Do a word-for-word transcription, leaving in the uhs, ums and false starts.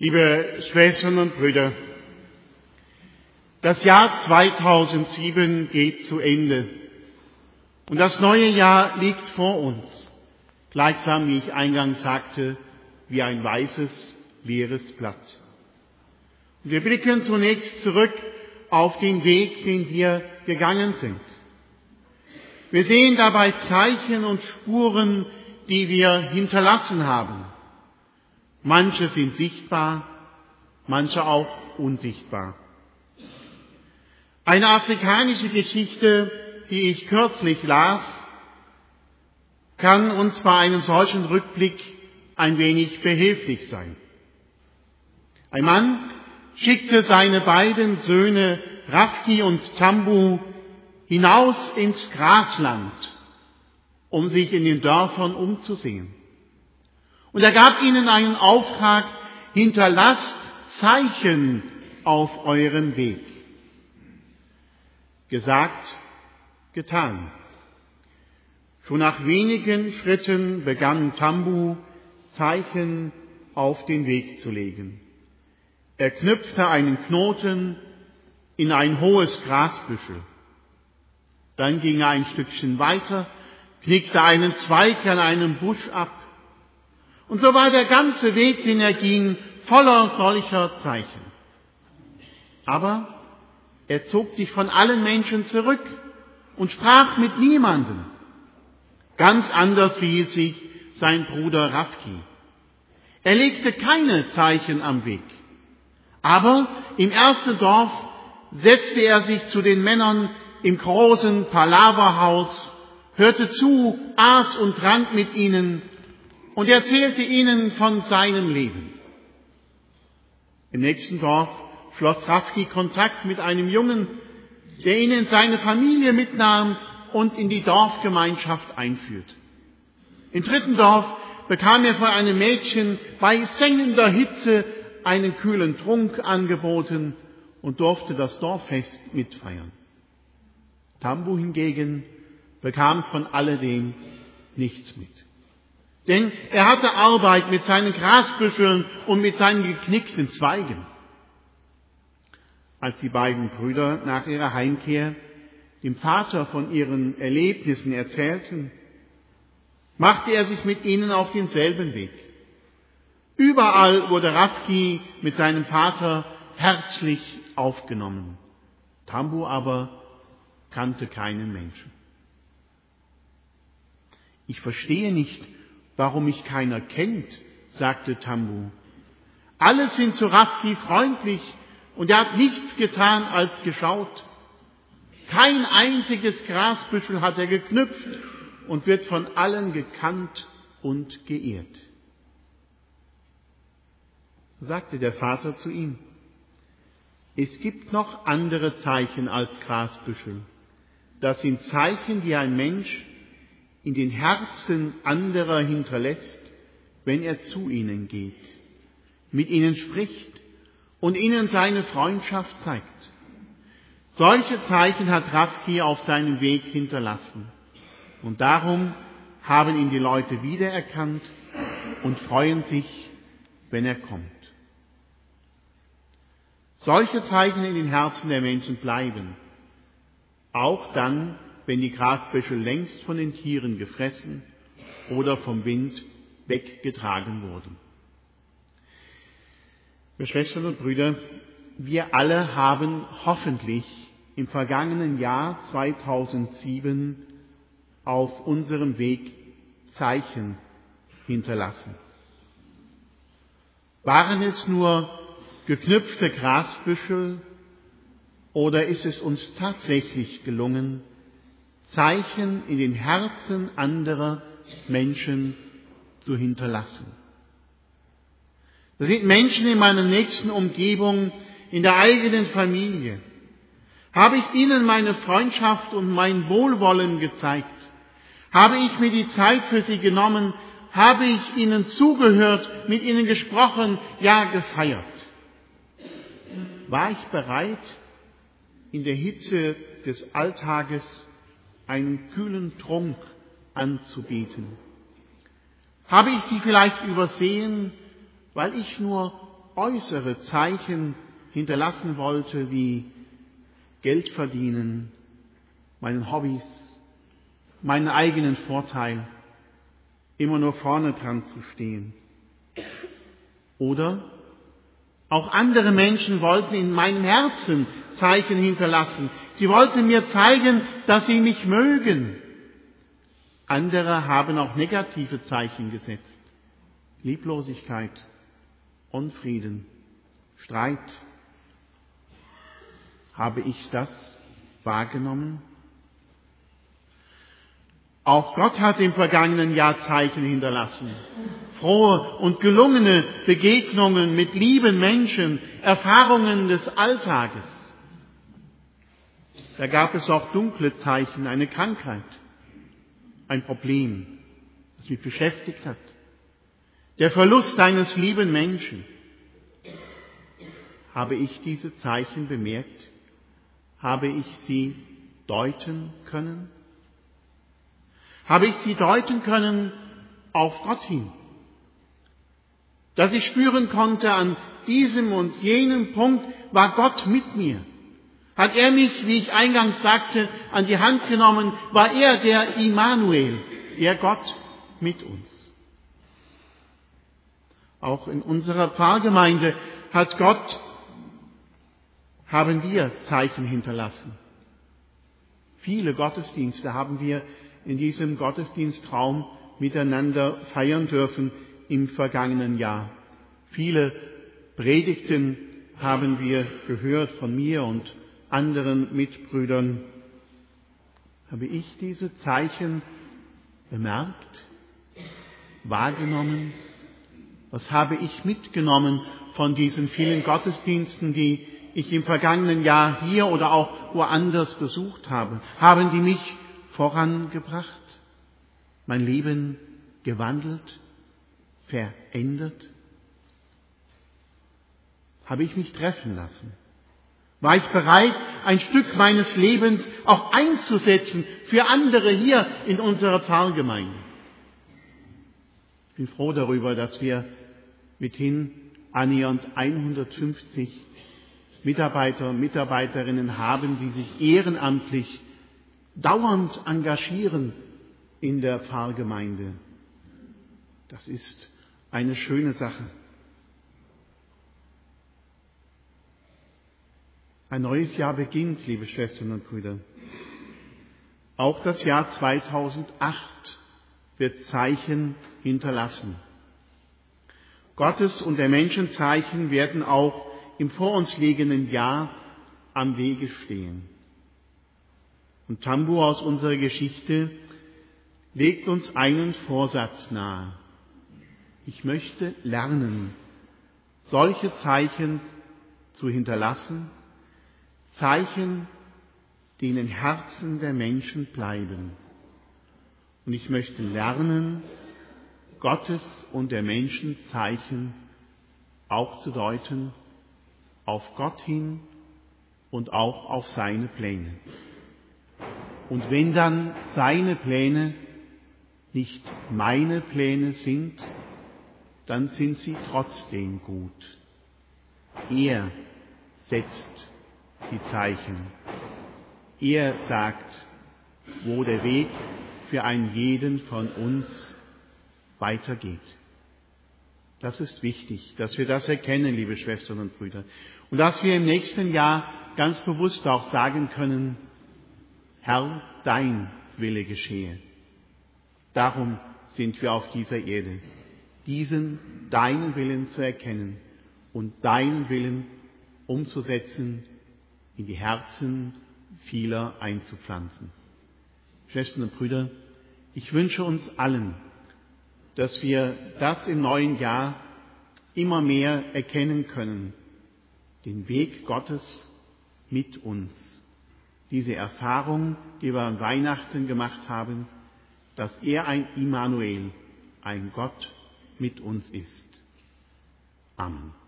Liebe Schwestern und Brüder, das Jahr zweitausendsieben geht zu Ende und das neue Jahr liegt vor uns, gleichsam, wie ich eingangs sagte, wie ein weißes, leeres Blatt. Und wir blicken zunächst zurück auf den Weg, den wir gegangen sind. Wir sehen dabei Zeichen und Spuren, die wir hinterlassen haben. Manche sind sichtbar, manche auch unsichtbar. Eine afrikanische Geschichte, die ich kürzlich las, kann uns bei einem solchen Rückblick ein wenig behilflich sein. Ein Mann schickte seine beiden Söhne Rafki und Tambu hinaus ins Grasland, um sich in den Dörfern umzusehen. Und er gab ihnen einen Auftrag: hinterlasst Zeichen auf eurem Weg. Gesagt, getan. Schon nach wenigen Schritten begann Tambu, Zeichen auf den Weg zu legen. Er knüpfte einen Knoten in ein hohes Grasbüschel. Dann ging er ein Stückchen weiter, knickte einen Zweig an einem Busch ab. Und so war der ganze Weg, den er ging, voller solcher Zeichen. Aber er zog sich von allen Menschen zurück und sprach mit niemandem. Ganz anders verhielt sich sein Bruder Rafki. Er legte keine Zeichen am Weg. Aber im ersten Dorf setzte er sich zu den Männern im großen Palaverhaus, hörte zu, aß und trank mit ihnen und erzählte ihnen von seinem Leben. Im nächsten Dorf schloss Rafki Kontakt mit einem Jungen, der ihn in seine Familie mitnahm und in die Dorfgemeinschaft einführte. Im dritten Dorf bekam er von einem Mädchen bei sengender Hitze einen kühlen Trunk angeboten und durfte das Dorffest mitfeiern. Tambu hingegen bekam von alledem nichts mit. Denn er hatte Arbeit mit seinen Grasbüscheln und mit seinen geknickten Zweigen. Als die beiden Brüder nach ihrer Heimkehr dem Vater von ihren Erlebnissen erzählten, machte er sich mit ihnen auf denselben Weg. Überall wurde Rafki mit seinem Vater herzlich aufgenommen. Tambu aber kannte keinen Menschen. Ich verstehe nicht, warum mich keiner kennt, sagte Tambu. Alle sind zu Rafki freundlich und er hat nichts getan als geschaut. Kein einziges Grasbüschel hat er geknüpft und wird von allen gekannt und geehrt. Sagte der Vater zu ihm: Es gibt noch andere Zeichen als Grasbüschel. Das sind Zeichen, die ein Mensch in den Herzen anderer hinterlässt, wenn er zu ihnen geht, mit ihnen spricht und ihnen seine Freundschaft zeigt. Solche Zeichen hat Rafki auf seinem Weg hinterlassen. Und darum haben ihn die Leute wiedererkannt und freuen sich, wenn er kommt. Solche Zeichen in den Herzen der Menschen bleiben, auch dann, wenn die Grasbüschel längst von den Tieren gefressen oder vom Wind weggetragen wurden. Liebe Schwestern und Brüder, wir alle haben hoffentlich im vergangenen Jahr zweitausendsieben auf unserem Weg Zeichen hinterlassen. Waren es nur geknüpfte Grasbüschel oder ist es uns tatsächlich gelungen, Zeichen in den Herzen anderer Menschen zu hinterlassen? Das sind Menschen in meiner nächsten Umgebung, in der eigenen Familie. Habe ich ihnen meine Freundschaft und mein Wohlwollen gezeigt? Habe ich mir die Zeit für sie genommen? Habe ich ihnen zugehört, mit ihnen gesprochen, ja gefeiert? War ich bereit, in der Hitze des Alltages einen kühlen Trunk anzubieten? Habe ich sie vielleicht übersehen, weil ich nur äußere Zeichen hinterlassen wollte, wie Geld verdienen, meinen Hobbys, meinen eigenen Vorteil, immer nur vorne dran zu stehen. Oder auch andere Menschen wollten in meinem Herzen Zeichen hinterlassen. Sie wollten mir zeigen, dass sie mich mögen. Andere haben auch negative Zeichen gesetzt. Lieblosigkeit, Unfrieden, Streit. Habe ich das wahrgenommen? Auch Gott hat im vergangenen Jahr Zeichen hinterlassen. Frohe und gelungene Begegnungen mit lieben Menschen, Erfahrungen des Alltages. Da gab es auch dunkle Zeichen, eine Krankheit, ein Problem, das mich beschäftigt hat. Der Verlust eines lieben Menschen. Habe ich diese Zeichen bemerkt? Habe ich sie deuten können? Habe ich sie deuten können auf Gott hin? Dass ich spüren konnte, an diesem und jenem Punkt war Gott mit mir. Hat er mich, wie ich eingangs sagte, an die Hand genommen, war er der Immanuel, der Gott mit uns. Auch in unserer Pfarrgemeinde hat Gott, haben wir Zeichen hinterlassen. Viele Gottesdienste haben wir in diesem Gottesdienstraum miteinander feiern dürfen im vergangenen Jahr. Viele Predigten haben wir gehört von mir und anderen Mitbrüdern. Habe ich diese Zeichen bemerkt, wahrgenommen? Was habe ich mitgenommen von diesen vielen Gottesdiensten, die ich im vergangenen Jahr hier oder auch woanders besucht habe? Haben die mich vorangebracht, mein Leben gewandelt, verändert? Habe ich mich treffen lassen? War ich bereit, ein Stück meines Lebens auch einzusetzen für andere hier in unserer Pfarrgemeinde? Ich bin froh darüber, dass wir mithin annähernd hundertfünfzig Mitarbeiter und Mitarbeiterinnen haben, die sich ehrenamtlich dauernd engagieren in der Pfarrgemeinde. Das ist eine schöne Sache. Ein neues Jahr beginnt, liebe Schwestern und Brüder. Auch das Jahr zweitausendacht wird Zeichen hinterlassen. Gottes und der Menschen Zeichen werden auch im vor uns liegenden Jahr am Wege stehen. Und Tambu aus unserer Geschichte legt uns einen Vorsatz nahe. Ich möchte lernen, solche Zeichen zu hinterlassen, Zeichen, die in den Herzen der Menschen bleiben. Und ich möchte lernen, Gottes und der Menschen Zeichen auch zu deuten, auf Gott hin und auch auf seine Pläne. Und wenn dann seine Pläne nicht meine Pläne sind, dann sind sie trotzdem gut. Er setzt die Zeichen. Er sagt, wo der Weg für einen jeden von uns weitergeht. Das ist wichtig, dass wir das erkennen, liebe Schwestern und Brüder. Und dass wir im nächsten Jahr ganz bewusst auch sagen können, Herr, dein Wille geschehe. Darum sind wir auf dieser Erde, diesen deinen Willen zu erkennen und deinen Willen umzusetzen, in die Herzen vieler einzupflanzen. Schwestern und Brüder, ich wünsche uns allen, dass wir das im neuen Jahr immer mehr erkennen können, den Weg Gottes mit uns. Diese Erfahrung, die wir an Weihnachten gemacht haben, dass er ein Immanuel, ein Gott mit uns ist. Amen.